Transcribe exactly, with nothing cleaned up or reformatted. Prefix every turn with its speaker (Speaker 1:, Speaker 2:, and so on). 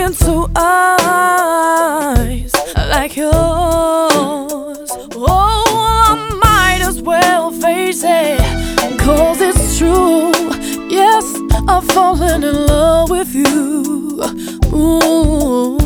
Speaker 1: into eyes like yours. Oh, I might as well face it, 'cause it's true. Yes, I've fallen in love with you. Ooh.